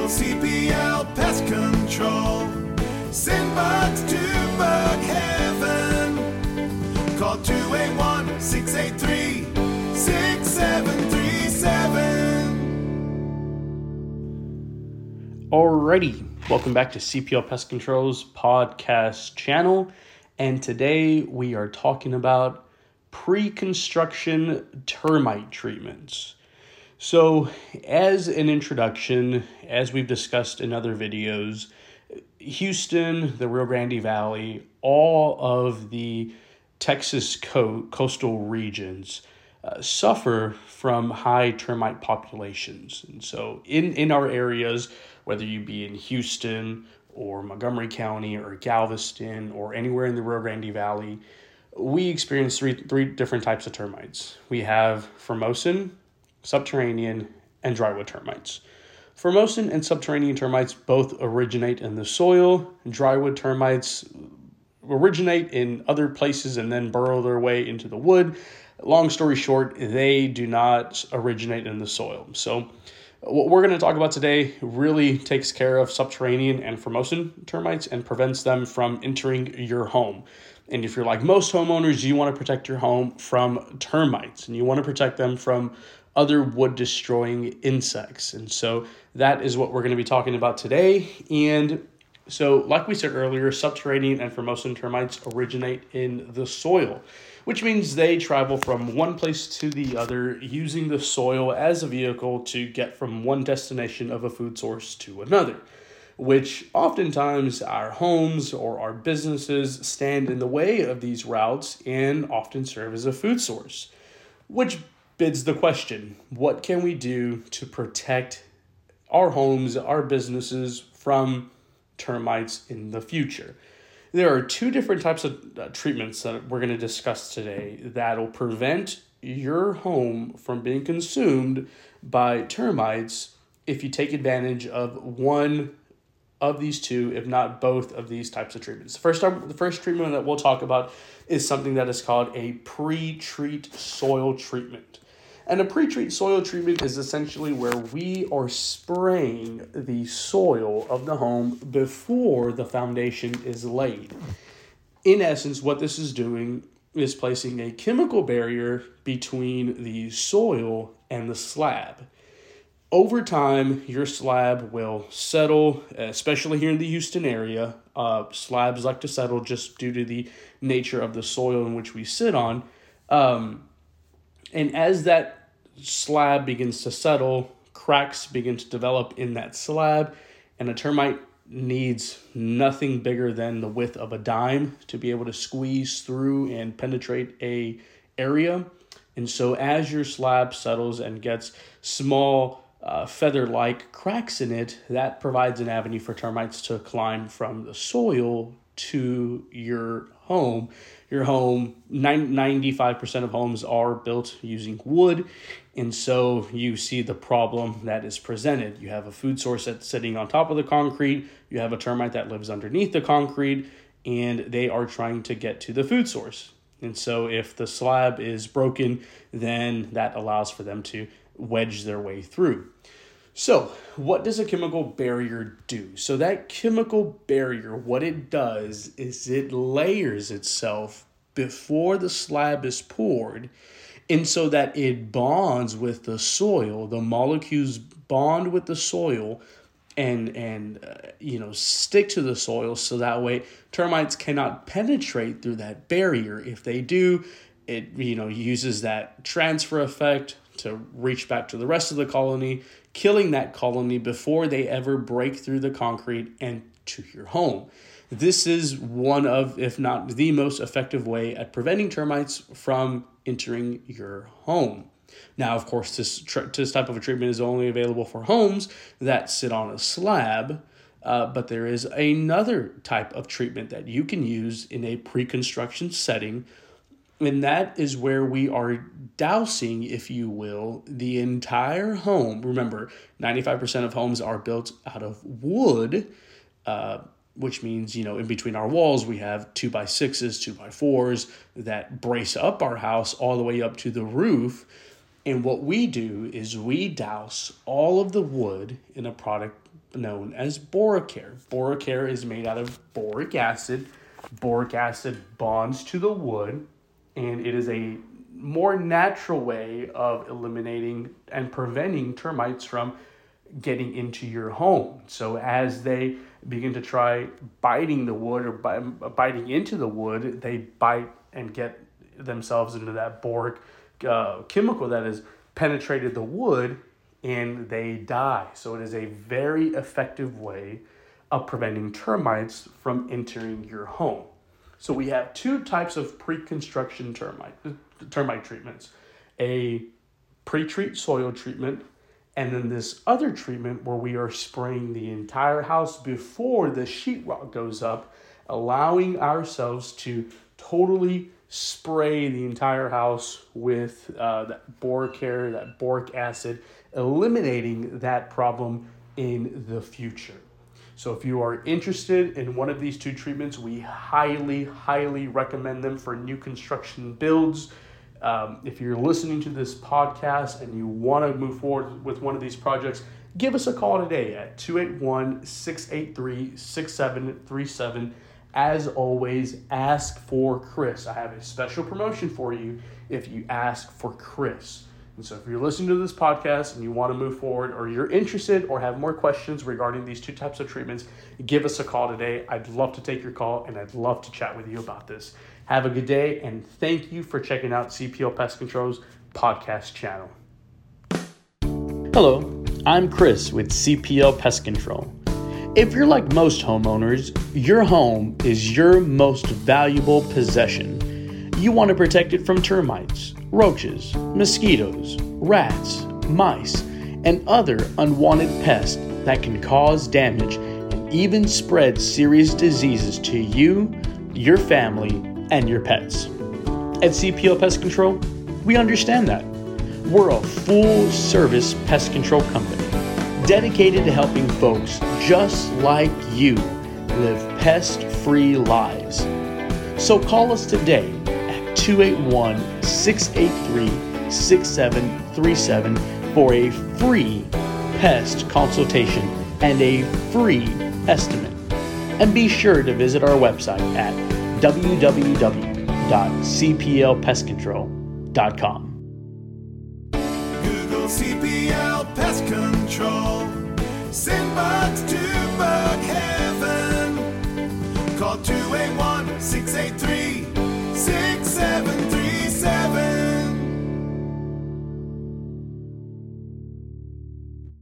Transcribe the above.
CPL Pest Control. Send bugs to bug heaven. Call 281-6837. Alrighty, welcome back to CPL Pest Control's podcast channel. And today we are talking about pre-construction termite treatments. So as an introduction, as we've discussed in other videos, Houston, the Rio Grande Valley, all of the Texas coastal regions suffer from high termite populations. And so in our areas, whether you be in Houston or Montgomery County or Galveston or anywhere in the Rio Grande Valley, we experience three different types of termites. We have Formosan, subterranean, and drywood termites. Formosan and subterranean termites both originate in the soil. Drywood termites originate in other places and then burrow their way into the wood. Long story short, they do not originate in the soil. So what we're going to talk about today really takes care of subterranean and Formosan termites and prevents them from entering your home. And if you're like most homeowners, you want to protect your home from termites and you want to protect them from other wood-destroying insects. And so that is what we're going to be talking about today. And so, like we said earlier, subterranean and Formosan termites originate in the soil, which means they travel from one place to the other using the soil as a vehicle to get from one destination of a food source to another, which oftentimes our homes or our businesses stand in the way of these routes and often serve as a food source, which bids the question, what can we do to protect our homes, our businesses from termites in the future? There are two different types of treatments that we're going to discuss today that will prevent your home from being consumed by termites if you take advantage of one of these two, if not both of these types of treatments. The first treatment that we'll talk about is something that is called a pre-treat soil treatment. And a pre-treat soil treatment is essentially where we are spraying the soil of the home before the foundation is laid. In essence, what this is doing is placing a chemical barrier between the soil and the slab. Over time, your slab will settle, especially here in the Houston area. Slabs like to settle just due to the nature of the soil in which we sit on. And as that slab begins to settle, cracks begin to develop in that slab, and a termite needs nothing bigger than the width of a dime to be able to squeeze through and penetrate a area. And so as your slab settles and gets small feather-like cracks in it, that provides an avenue for termites to climb from the soil to your home. Your home, 95% of homes are built using wood, and so you see the problem that is presented. You have a food source that's sitting on top of the concrete, you have a termite that lives underneath the concrete, and they are trying to get to the food source. And so if the slab is broken, then that allows for them to wedge their way through. So what does a chemical barrier do? So that chemical barrier, what it does is it layers itself before the slab is poured, and so that it bonds with the soil. The molecules bond with the soil and stick to the soil, so that way termites cannot penetrate through that barrier. If they do, it uses that transfer effect to reach back to the rest of the colony, killing that colony before they ever break through the concrete and to your home. This is one of, if not the most effective way at preventing termites from entering your home. Now, of course, this type of a treatment is only available for homes that sit on a slab, but there is another type of treatment that you can use in a pre-construction setting, and that is where we are dousing, if you will, the entire home. Remember, 95% of homes are built out of wood, which means, in between our walls, we have 2x6s, 2x4s that brace up our house all the way up to the roof. And what we do is we douse all of the wood in a product known as Boracare. Boracare is made out of boric acid. Boric acid bonds to the wood, and it is a more natural way of eliminating and preventing termites from getting into your home. So as they begin to try biting the wood or biting into the wood, they bite and get themselves into that boric chemical that has penetrated the wood, and they die. So it is a very effective way of preventing termites from entering your home. So we have two types of pre-construction termite treatments: a pre-treat soil treatment, and then this other treatment where we are spraying the entire house before the sheetrock goes up, allowing ourselves to totally spray the entire house with that Boracare, that boric acid, eliminating that problem in the future. So if you are interested in one of these two treatments, we highly, highly recommend them for new construction builds. If you're listening to this podcast and you want to move forward with one of these projects, give us a call today at 281-683-6737. As always, ask for Chris. I have a special promotion for you if you ask for Chris. And so if you're listening to this podcast and you want to move forward, or you're interested or have more questions regarding these two types of treatments, give us a call today. I'd love to take your call, and I'd love to chat with you about this. Have a good day, and thank you for checking out CPL Pest Control's podcast channel. Hello, I'm Chris with CPL Pest Control. If you're like most homeowners, your home is your most valuable possession. You want to protect it from termites, roaches, mosquitoes, rats, mice, and other unwanted pests that can cause damage and even spread serious diseases to you, your family, and your pets. At CPL Pest Control, we understand that. We're a full-service pest control company dedicated to helping folks just like you live pest-free lives. So call us today at 281-683-6737 for a free pest consultation and a free estimate. And be sure to visit our website at www.cplpestcontrol.com. Google CPL Pest Control.